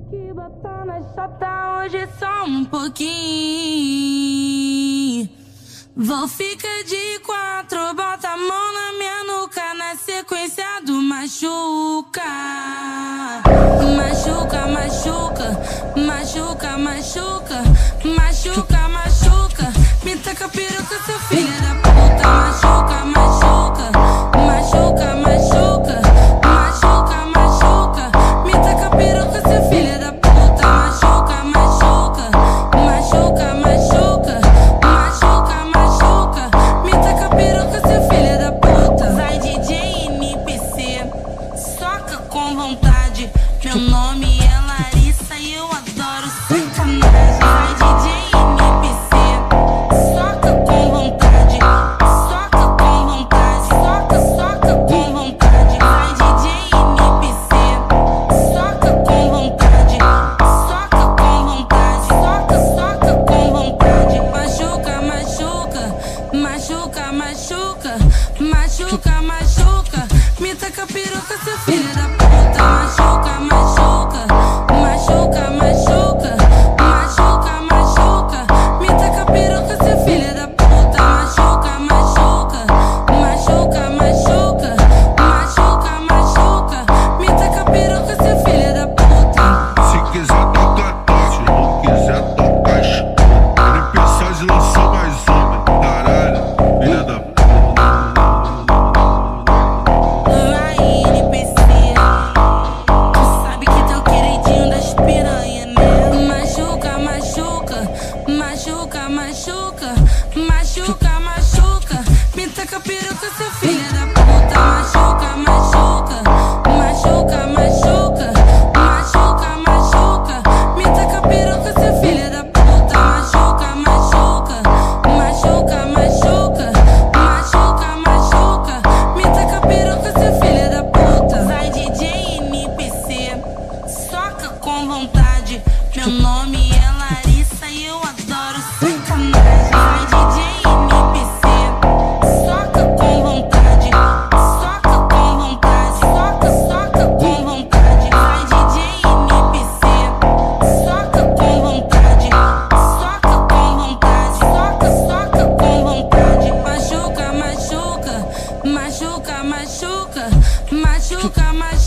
que botar na chota hoje só um pouquinho. Vou ficar de quatro, bota a mão na minha nuca, na sequência do machuca. Machuca, machuca, machuca, machuca, machuca, machuca. Me taca a peruca, seu filho da puta. Machuca, machuca, machuca, machuca, machuca, machuca. Me taca a peruca, seu filho da puta. Machuca, machuca, machuca, machuca, machuca, machuca. Me taca a peruca, seu filho da puta. Vai DJ NPC, soca com vontade. Meu nome é Larissa e eu adoro sacanagem. Vai DJ NPC, soca com vontade, soca com vontade, soca, soca com vontade. Vai DJ NPC, soca com vontade, soca com vontade, soca, soca com vontade. Machuca, machuca, machuca, machuca, machuca, machuca. Me taca a peruca, seu filho da puta. Machuca, machuca, machuca, machuca, machuca, machuca. Me taca a peruca, seu filho da puta. Machuca, machuca, machuca, machuca, machuca, machuca. Me taca a peruca, seu filho da puta. Se quiser tocar, toque. Se não quiser tocar, escuta. NPC lançou mais uma. Caralho, filha da puta. Vai NPC, tu sabe que teu queridinho das piranha, né? Machuca, machuca, machuca, machuca, machuca, machuca. Me taca a peruca, seu filho da puta. Machuca, machuca, machuca, machuca, machuca, machuca. Me taca a peruca, seu filho da puta. Machuca, machuca, machuca, machuca, machuca, machuca. Me taca a peruca, seu filho da puta. Vai DJ NPC, soca com vontade. Meu nome é Larissa e eu adoro sacanagem. Vai DJ NPC, soca com vontade, soca com vontade, soca, soca com vontade. Vai DJ NPC, soca com vontade, soca com vontade, soca, soca com vontade. Machuca, machuca, machuca, machuca, machuca, machuca.